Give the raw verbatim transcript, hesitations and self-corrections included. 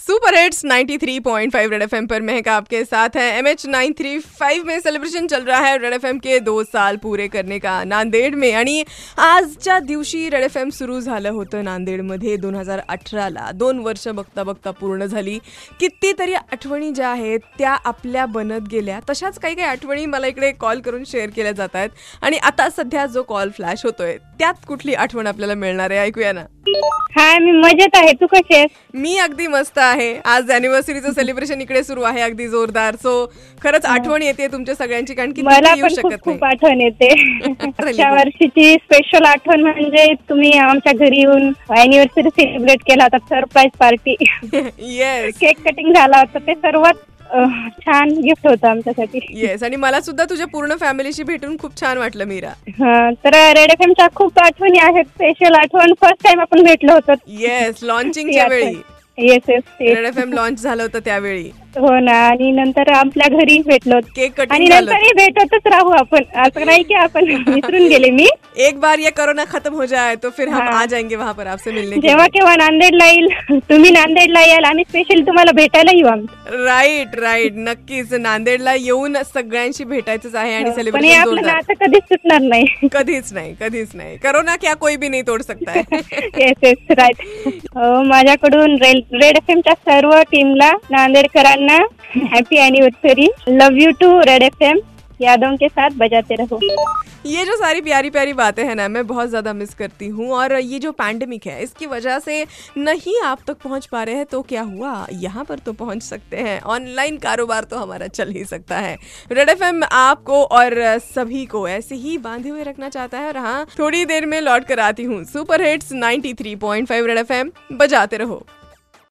Super hits ninety three point five red FM पर महक आपके साथ है। एमएच नाइन थ्री फाइव में सेलिब्रेशन चल रहा है रेड एफएम के दो साल पुरे करणे का नांदेड में। आणि आजच्या दिवशी रेड एफएम सुरू झालं होतं नांदेडमध्ये दोन हजार अठराला। दोन वर्ष बघता बघता पूर्ण झाली। कितीतरी आठवणी ज्या आहेत त्या आपल्या बनत गेल्या। तशाच काही काही आठवणी मला इकडे कॉल करून शेअर केल्या जात आहेत आणि आता सध्या जो कॉल फ्लॅश होतोय त्यात कुठली आठवण आपल्याला मिळणार आहे ऐकूया ना। हाय, मी मजेत आहे, तू कशी आहेस? मी अगदी मस्त आहे। आज अॅनिव्हर्सरीचं सेलिब्रेशन इकडे सुरू आहे अगदी जोरदार। सो खरंच आठवण येते तुमच्या सगळ्यांची, कारण की मला येऊ पण खूप शकत खूप नाही। आठवण येते। त्या वर्षीची स्पेशल आठवण म्हणजे तुम्ही आमच्या घरी येऊन अॅनिव्हर्सरी सेलिब्रेट केला होता, surprise party. Yes, cake cutting झाला होता, ते सर्वात अह, छान गिफ्ट होतं आमच्यासाठी। येस, आणि मला सुद्धा तुझ्या पूर्ण फॅमिलीशी भेटून खूप छान वाटलं मीरा। हा, तर रेड एफएमच्या खूप आठवणी आहेत। स्पेशल आठवण फर्स्ट टाइम आपण भेटलो होतो। येस, लॉन्चिंगच्या वेळी yes yes red FM launch झालं होतं त्यावेळी। हो ना, आणि नंतर आपल्या घरी भेटलो केक आणि कटिंग झालं। नंतरही भेटतच राहू आपण, असं नाही की आपण विसरून गेले। मी एक बार ये कोरोना खत्म हो जाए तो फिर हम हाँ। आ जाएंगे वहाँ पर आपसे मिलने के जेव्हा केव्हा नांदेडला येईल, तुम्ही नांदेडला याल, आम्ही स्पेशल तुम्हाला भेटायला येऊ आम्ही। राईट राईट नक्कीच नांदेडला येऊन सगळ्यांशी भेटायचंच आहे आणि पण हे सेलिब्रेशन आपलं जोरदार। नातं कधीच सुटणार नाही। कधीच नाही कधीच नाही। कोरोना क्या कोई भी नहीं तोड़ सकता है। Yes yes right. माझ्याकडून रेड एफएमच्या सर्व टीमला, नांदेडकरांना happy anniversary. Love you too red FM, यादों के साथ बजाते रहो। ये जो सारी प्यारी प्यारी बातें हैं ना, मैं बहुत ज़्यादा मिस करती हूँ। और ये जो पैंडेमिक है इसकी वजह से नहीं आप तक पहुँच पा रहे हैं तो क्या हुआ, यहाँ पर तो पहुँच सकते हैं। ऑनलाइन कारोबार तो हमारा चल ही सकता है। रेड एफएम आपको और सभी को ऐसे ही बांधे हुए रखना चाहता है। और हाँ, थोड़ी देर में लौट कर आती हूँ। Super hits ninety three point five red FM, बजाते रहो।